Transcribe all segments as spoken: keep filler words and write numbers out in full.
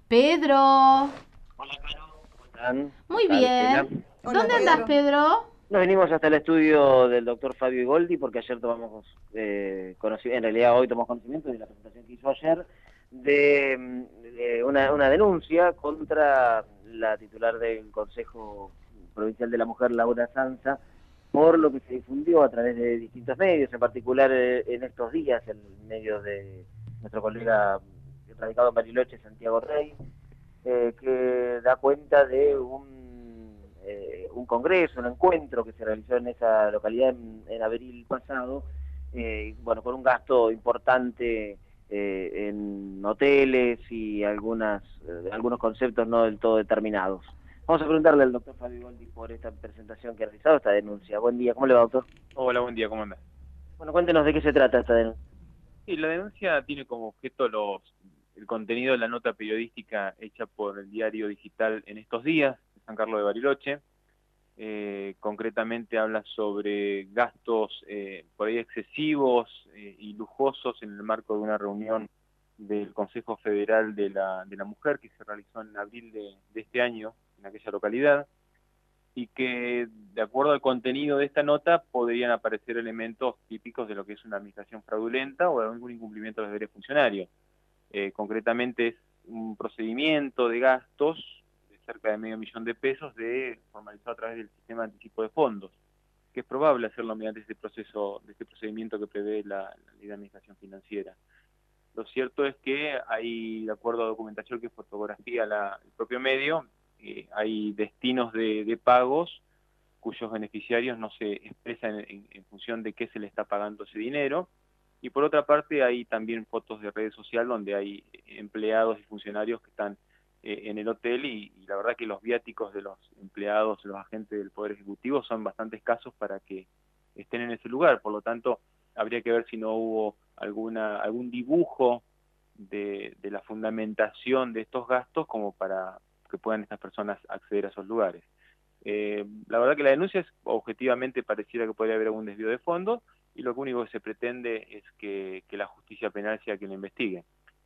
Pedro, Hola, Caro. ¿Cómo están? ¿Qué muy tal, Estela? bien. Hola ¿Dónde andás, Pedro. Pedro? Nos venimos hasta el estudio del doctor Fabio Igoldi porque ayer tomamos eh, conocimiento, en realidad hoy tomamos conocimiento de la presentación que hizo ayer de, mm, de una, una denuncia contra la titular del Consejo Provincial de la Mujer, Laura Sanza, por lo que se difundió a través de distintos medios, en particular eh, en estos días, en medios de nuestro colega radicado en Bariloche, Santiago Rey, eh, que da cuenta de un, eh, un congreso, un encuentro que se realizó en esa localidad en, en abril pasado, eh, bueno, con un gasto importante eh, en hoteles y algunas, eh, algunos conceptos no del todo determinados. Vamos a preguntarle al doctor Fabio Goldi por esta presentación que ha realizado, esta denuncia. Buen día, ¿cómo le va, doctor? Hola, buen día, ¿cómo andas? Bueno, cuéntenos de qué se trata esta denuncia. Sí, la denuncia tiene como objeto los, el contenido de la nota periodística hecha por el diario digital En Estos Días, de San Carlos de Bariloche. Eh, concretamente habla sobre gastos eh, por ahí excesivos eh, y lujosos en el marco de una reunión del Consejo Federal de la, de la Mujer que se realizó en abril de, de este año en aquella localidad, y que, de acuerdo al contenido de esta nota, podrían aparecer elementos típicos de lo que es una administración fraudulenta o de algún incumplimiento de los deberes funcionarios. Eh, concretamente es un procedimiento de gastos de cerca de medio millón de pesos de formalizado a través del sistema de anticipo de fondos, que es probable hacerlo mediante este proceso, de este procedimiento que prevé la, la ley de administración financiera. Lo cierto es que hay, de acuerdo a documentación que fotografía la, el propio medio, eh, hay destinos de, de pagos cuyos beneficiarios no se expresan en, en función de qué se le está pagando ese dinero. Y por otra parte hay también fotos de redes sociales donde hay empleados y funcionarios que están eh, en el hotel y, y la verdad que los viáticos de los empleados, los agentes del Poder Ejecutivo son bastante escasos para que estén en ese lugar. Por lo tanto, habría que ver si no hubo alguna algún dibujo de, de la fundamentación de estos gastos como para que puedan estas personas acceder a esos lugares. Eh, la verdad que la denuncia es objetivamente pareciera que podría haber algún desvío de fondos y lo único que se pretende es que, que la justicia penal sea quien lo investigue.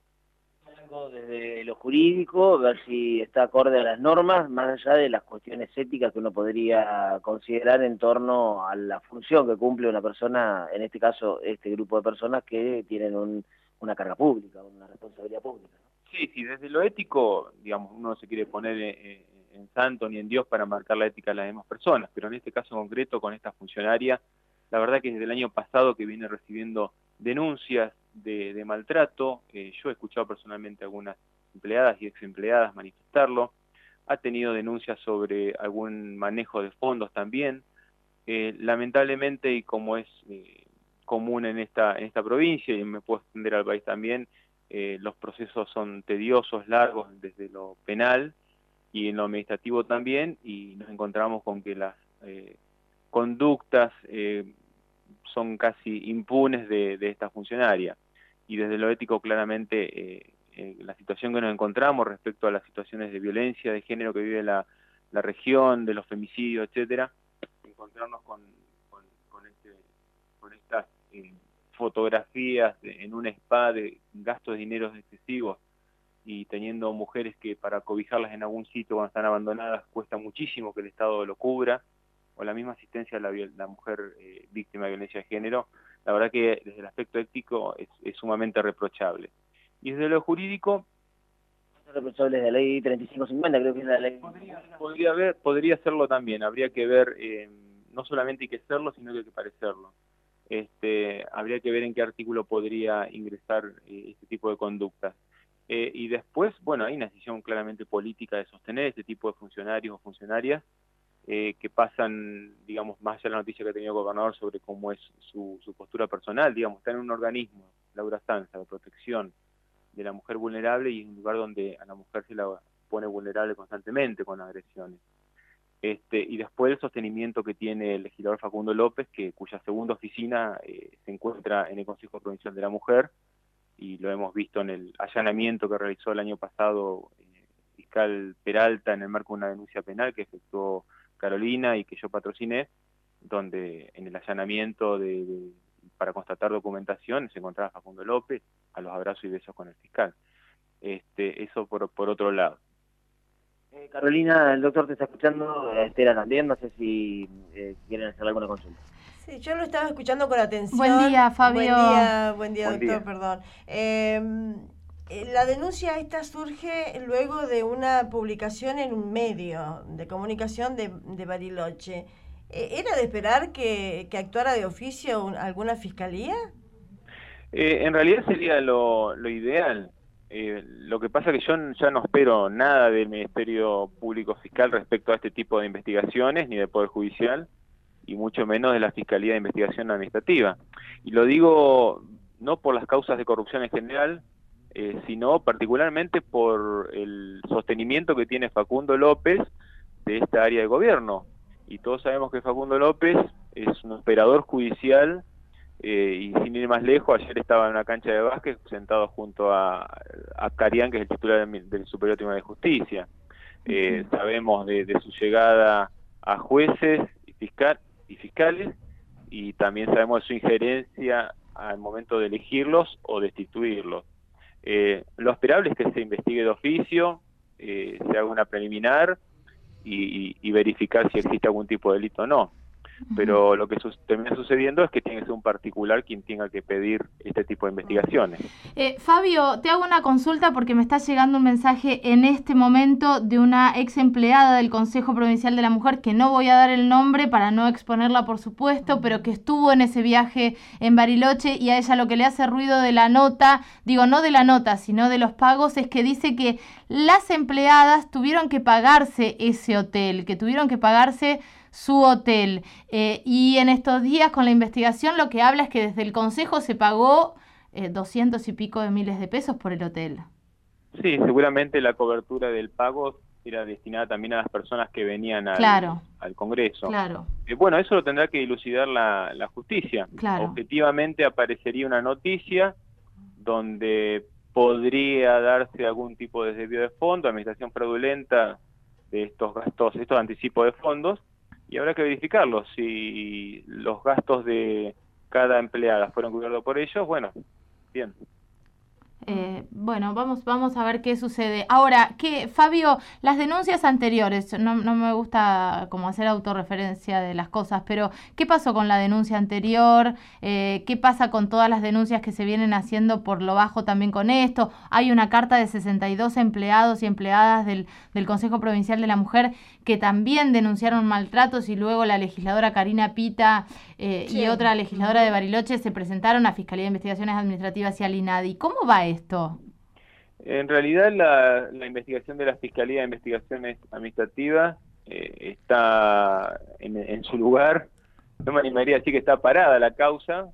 Algo desde lo jurídico, ver si está acorde a las normas, más allá de las cuestiones éticas que uno podría considerar en torno a la función que cumple una persona, en este caso este grupo de personas que tienen un, una carga pública, una responsabilidad pública. Sí, sí, desde lo ético, digamos, uno no se quiere poner en, en santo ni en Dios para marcar la ética de las demás personas, pero en este caso concreto con esta funcionaria, la verdad que desde el año pasado que viene recibiendo denuncias de, de maltrato, eh, yo he escuchado personalmente a algunas empleadas y ex empleadas manifestarlo, ha tenido denuncias sobre algún manejo de fondos también, eh, lamentablemente y como es eh, común en esta, en esta provincia y me puedo extender al país también, eh, los procesos son tediosos, largos desde lo penal y en lo administrativo también, y nos encontramos con que las eh, conductas eh, son casi impunes de, de esta funcionaria. Y desde lo ético, claramente, eh, eh, la situación que nos encontramos respecto a las situaciones de violencia de género que vive la, la región, de los femicidios, etcétera, encontrarnos con, con, con, este, con estas eh, fotografías de, en un spa de gastos de dineros excesivos y teniendo mujeres que para cobijarlas en algún sitio cuando están abandonadas cuesta muchísimo que el Estado lo cubra, o la misma asistencia a la, la mujer eh, víctima de violencia de género, la verdad que desde el aspecto ético es, es sumamente reprochable. Y desde lo jurídico, Responsables de la ley treinta y cinco cincuenta, creo que es la ley. podría, podría, haber, podría serlo también, habría que ver, eh, no solamente hay que serlo, sino que hay que parecerlo. Este, habría que ver en qué artículo podría ingresar eh, este tipo de conductas. Eh, y después, bueno, hay una decisión claramente política de sostener este tipo de funcionarios o funcionarias eh, que pasan, digamos, más allá de la noticia que ha tenido el gobernador sobre cómo es su, su postura personal, digamos, está en un organismo, Laura Sanza, de protección de la mujer vulnerable y en un lugar donde a la mujer se la pone vulnerable constantemente con agresiones. Este, y después el sostenimiento que tiene el legislador Facundo López, que cuya segunda oficina eh, se encuentra en el Consejo Provincial de la Mujer, y lo hemos visto en el allanamiento que realizó el año pasado eh, fiscal Peralta en el marco de una denuncia penal que efectuó Carolina y que yo patrociné, donde en el allanamiento de, de, para constatar documentación se encontraba Facundo López a los abrazos y besos con el fiscal. este, eso por, por otro lado. Eh, Carolina, el doctor te está escuchando, Estela también, no sé si eh, quieren hacer alguna consulta. Sí, yo lo estaba escuchando con atención. Buen día, Fabio. Buen día, buen día, Buen doctor, día. perdón. Eh, la denuncia esta surge luego de una publicación en un medio de comunicación de, de Bariloche. Eh, ¿Era de esperar que, que actuara de oficio un, alguna fiscalía? Eh, en realidad sería lo, lo ideal. Eh, lo que pasa es que yo ya no espero nada del Ministerio Público Fiscal respecto a este tipo de investigaciones, ni del Poder Judicial, y mucho menos de la Fiscalía de Investigación Administrativa. Y lo digo no por las causas de corrupción en general, eh, sino particularmente por el sostenimiento que tiene Facundo López de esta área de gobierno. Y todos sabemos que Facundo López es un operador judicial. Eh, y sin ir más lejos, ayer estaba en una cancha de básquet sentado junto a, a Carián, que es el titular del, del Superior Tribunal de Justicia. Eh, uh-huh. Sabemos de, de su llegada a jueces y, fiscal, y fiscales, y también sabemos de su injerencia al momento de elegirlos o destituirlos. Eh, lo esperable es que se investigue de oficio, eh, se haga una preliminar y, y, y verificar si existe algún tipo de delito o no. Pero lo que su termina sucediendo es que tiene que ser un particular quien tenga que pedir este tipo de investigaciones. Eh, Fabio, te hago una consulta porque me está llegando un mensaje en este momento de una ex empleada del Consejo Provincial de la Mujer, que no voy a dar el nombre para no exponerla, por supuesto, pero que estuvo en ese viaje en Bariloche, y a ella lo que le hace ruido de la nota, digo, no de la nota, sino de los pagos, es que dice que las empleadas tuvieron que pagarse ese hotel, que tuvieron que pagarse su hotel. Eh, y en estos días con la investigación lo que habla es que desde el Consejo se pagó eh, doscientos y pico de miles de pesos por el hotel. Sí, seguramente la cobertura del pago era destinada también a las personas que venían al, claro. al Congreso. Claro. Eh, bueno, eso lo tendrá que dilucidar la, la justicia. Claro. Objetivamente aparecería una noticia donde podría darse algún tipo de desvío de fondo, administración fraudulenta de estos gastos, estos anticipos de fondos, y habrá que verificarlo. Si los gastos de cada empleada fueron cubiertos por ellos, bueno, bien. Eh, bueno, vamos vamos a ver qué sucede. Ahora, que Fabio, las denuncias anteriores, no, no me gusta como hacer autorreferencia de las cosas, pero ¿qué pasó con la denuncia anterior? Eh, ¿Qué pasa con todas las denuncias que se vienen haciendo por lo bajo también con esto? Hay una carta de sesenta y dos empleados y empleadas del, del Consejo Provincial de la Mujer que también denunciaron maltratos, y luego la legisladora Karina Pita eh, sí. y otra legisladora de Bariloche se presentaron a Fiscalía de Investigaciones Administrativas y al INADI. ¿Cómo va esto? En realidad la, la investigación de la Fiscalía de Investigaciones Administrativas eh, está en, en su lugar. No me animaría a decir que está parada la causa,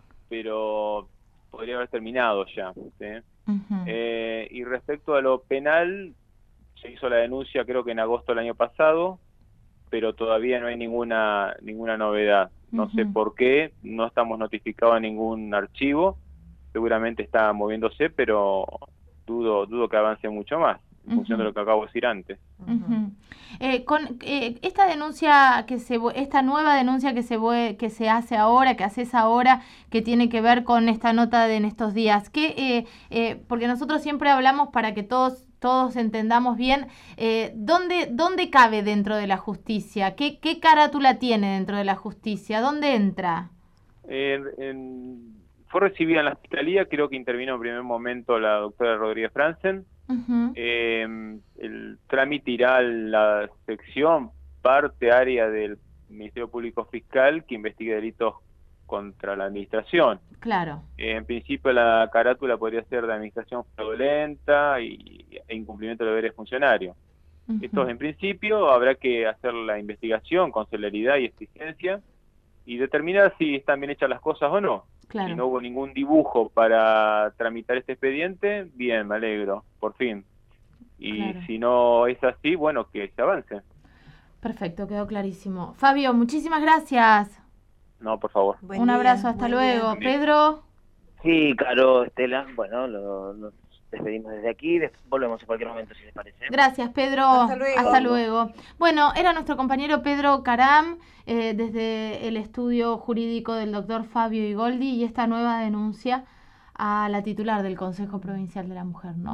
pero podría haber terminado ya, ¿sí? Uh-huh. Eh, y respecto a lo penal, se hizo la denuncia creo que en agosto del año pasado, pero todavía no hay ninguna ninguna novedad. No uh-huh. sé por qué, no estamos notificados en ningún archivo, seguramente está moviéndose, pero dudo dudo que avance mucho más, en uh-huh. función de lo que acabo de decir antes. Uh-huh. Eh, con eh, esta denuncia que se esta nueva denuncia que se que se hace ahora, que haces ahora, que tiene que ver con esta nota de en estos días, que eh, eh, porque nosotros siempre hablamos para que todos todos entendamos bien, eh, ¿dónde, ¿dónde cabe dentro de la justicia? ¿Qué, qué carátula tiene dentro de la justicia? ¿Dónde entra? Eh, en, fue recibida en la Fiscalía, creo que intervino en primer momento la doctora Rodríguez Franzen. Uh-huh. eh, el trámite irá a la sección, parte área del Ministerio Público Fiscal que investigue delitos contra la administración. Claro. Eh, en principio la carátula podría ser de administración fraudulenta y, e incumplimiento de deberes funcionarios. Uh-huh. Esto en principio habrá que hacer la investigación con celeridad y eficiencia y determinar si están bien hechas las cosas o no. Claro. Si no hubo ningún dibujo para tramitar este expediente, bien, me alegro, por fin. Y claro. si no es así, bueno, que se avance. Perfecto, quedó clarísimo. Fabio, muchísimas gracias. No, por favor. Buen Un día, abrazo, hasta luego. Día. Pedro. Sí, Caro, Estela, bueno, lo, nos despedimos desde aquí, volvemos en cualquier momento si les parece. Gracias, Pedro. Hasta luego. Hasta luego. Bueno, era nuestro compañero Pedro Caram, eh, desde el estudio jurídico del doctor Fabio Igoldi, y esta nueva denuncia a la titular del Consejo Provincial de la Mujer, ¿no?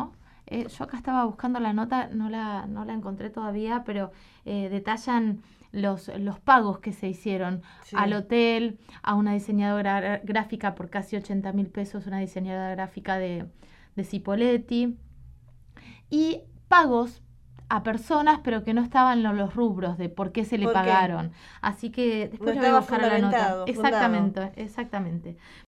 Eh, yo acá estaba buscando la nota, no la, no la encontré todavía, pero eh, detallan los, los pagos que se hicieron sí. al hotel, a una diseñadora gráfica por casi ochenta mil pesos, una diseñadora gráfica de, de Cipolletti, y pagos a personas pero que no estaban en los rubros de por qué se le ¿Por pagaron. Qué? Así que después no le voy a buscar la nota. Exactamente, fundado. exactamente.